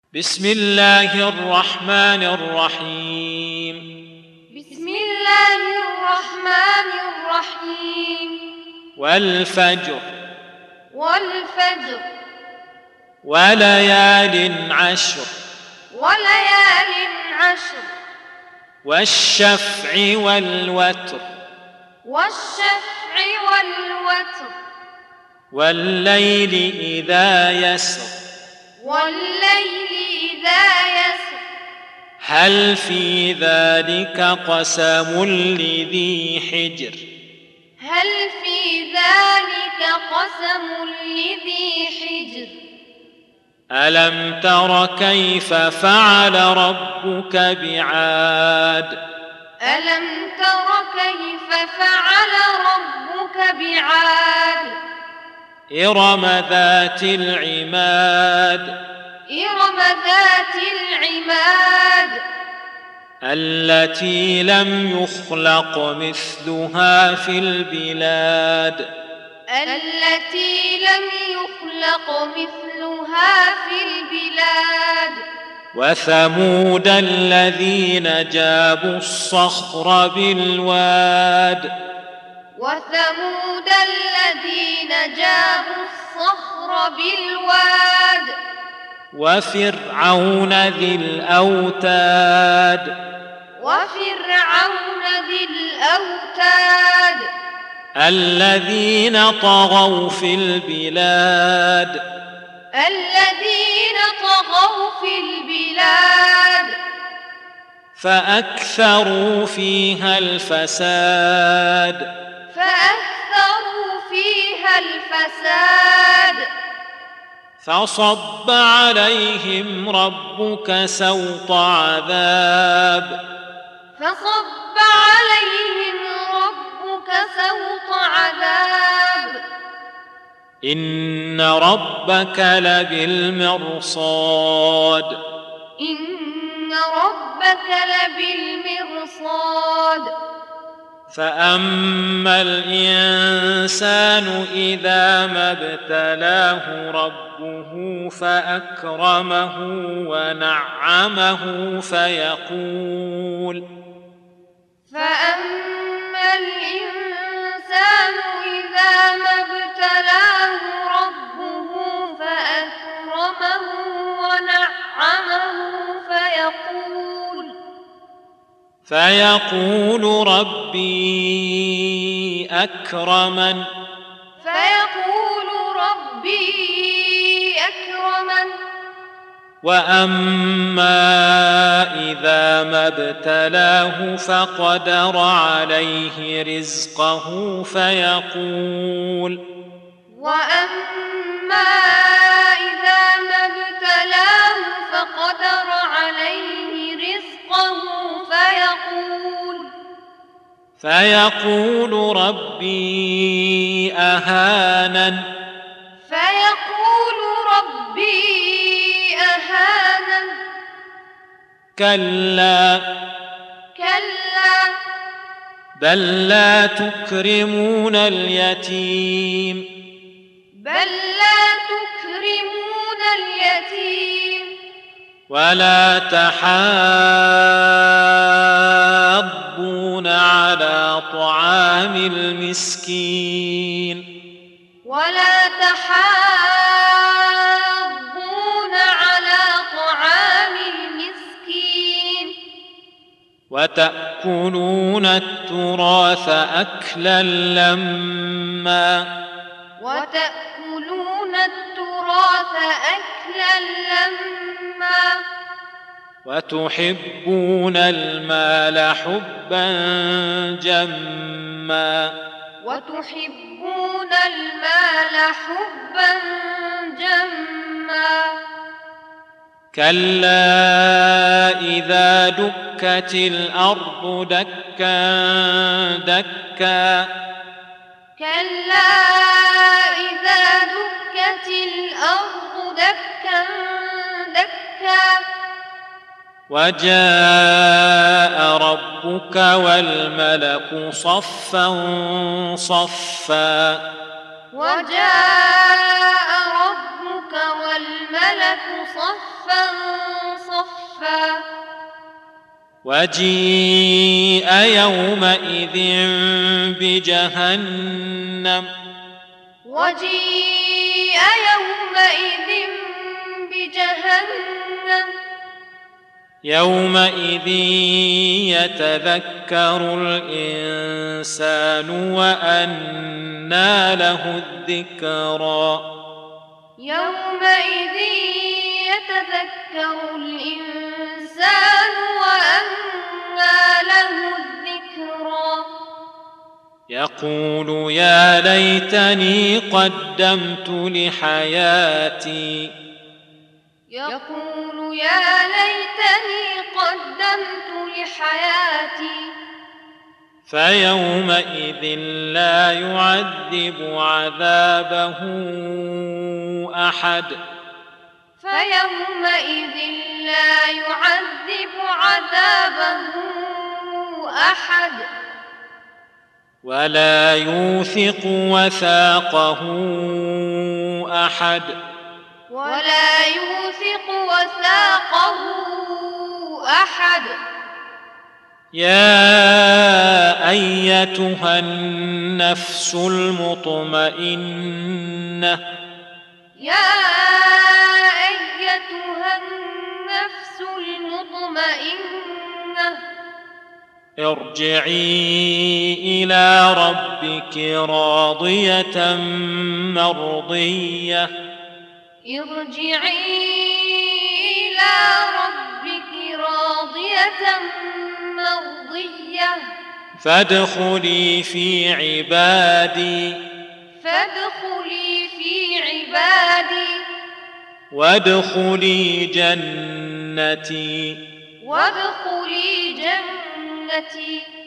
بسم الله الرحمن الرحيم. بسم الله الرحمن الرحيم. والفجر والفجر وليال عشر وليال عشر والشفع والوتر والشفع والوتر والليل إذا يسر والليل إذا يسر هل في ذلك قسم لذي حجر هل في ذلك قسم لذي حجر ألم تر كيف فعل ربك بعاد ألم تر كيف فعل ربك بعاد إرم ذات العماد إرم ذات العماد التي لم يخلق مثلها في البلاد التي لم يخلق مثلها في البلاد وثمود الذين جابوا الصخر بالواد وثمود الذين جابوا الصخر بالواد وفرعون ذي الأوتاد وفرعون ذي الأوتاد الذين طغوا في البلاد الذين طغوا في البلاد فأكثروا فيها الفساد فأكثروا فيها الفساد فصب عليهم ربك سوط عذاب فصب عليهم ربك سوط عذاب إن ربك لبالمرصاد إن ربك لبالمرصاد فأما الإنسان إذا ما ابتلاه ربه فأكرمه ونعمه فأما الإنسان إذا ما ابتلاه ربه فأكرمه ونعمه فيقول ربي أكرمن وأما إذا ما ابتلاه فقدر عليه رزقه فيقول ربي أهانن كلا بل لا تكرمون اليتيم ولا تحاضون على طعام المسكين وتأكلون التراث أكلا لما وتحبون المال حبا جما كلا إذا دكت الأرض دكا دكا وجاء ربك والملك صفا صفا وجاء ربك والملك صفا وجيء يومئذ بجهنم وجيء يومئذ بجهنم يومئذ يتذكر الإنسان وأنى له الذكرى يومئذ يتذكر الإنسان وأنى له الذكرى يقول يا ليتني قدمت لحياتي يقول يا ليتني قدمت لحياتي فيومئذ لا يعذب عذابه أحد فيومئذ لا يعذب عذابه أحد ولا يوثق وثاقه أحد ولا يوثق وثاقه أحد يا أيتها النفس المطمئنة يا أيتها النفس المطمئنة ارجعي إلى ربك راضية مرضية ارجعي إلى ربك راضية مرضية فادخلي في عبادي فادخلي في عبادي وادخلي جنتي وادخلي جنتي